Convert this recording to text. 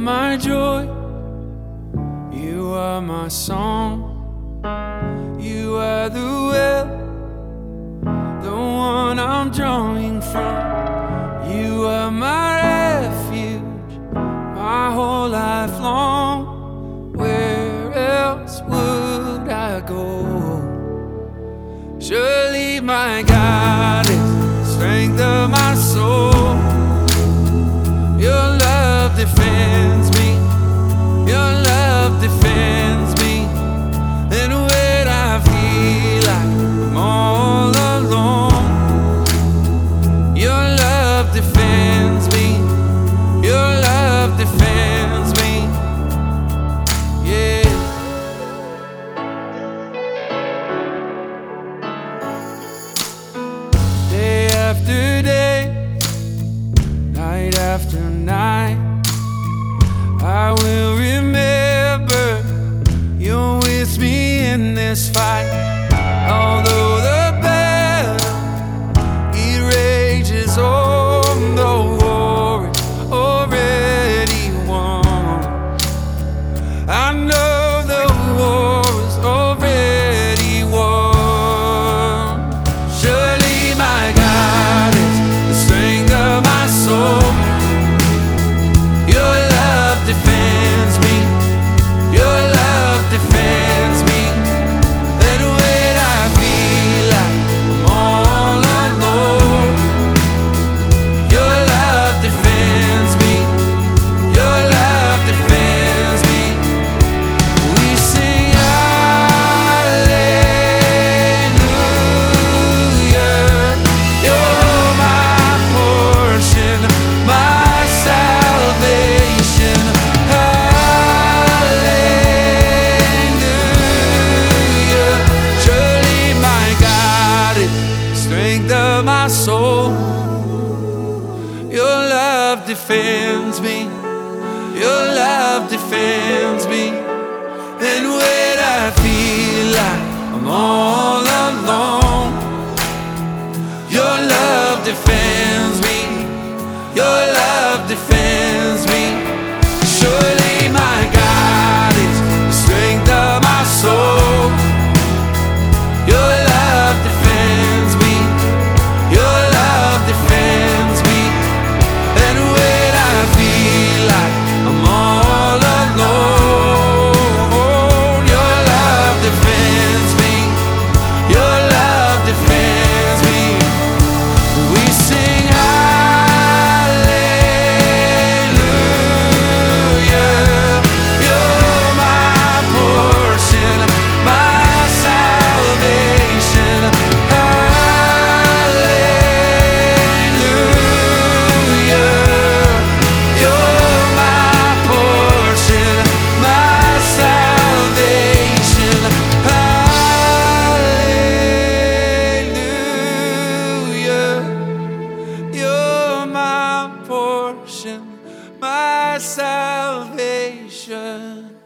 my joy, you are my song. You are the well, the one I'm drawing from. You are my refuge, my whole life long. Where else would I go? Surely my God is the strength of my soul. Your love defends me. Your love defends me. And when I feel like I'm all alone, your love defends me. Your love defends me. Yeah. Day after day, night after night, I will remember you're with me in this fight. Although the battle, it rages on, the war is already won. I know the war is already won. Surely my God is the strength of my soul. Your love defends me. Your love defends me. And when I feel like I'm all alone, your love defends me. Your love defends me. We sing hallelujah. You're my portion, my salvation. Hallelujah. Surely my God is the strength of my soul. Your love defends me. Your love defends me. And when I feel like I'm all alone, your love defends me. Your love defends me. Surely my God is the strength of my soul. Your love defends me. Your love defends me. And when I feel like I'm all alone, your love defends me. Your love defends me. We sing hallelujah. You're my portion, my salvation. Hallelujah. You're my portion, my salvation. Hallelujah. You're my portion, my salvation.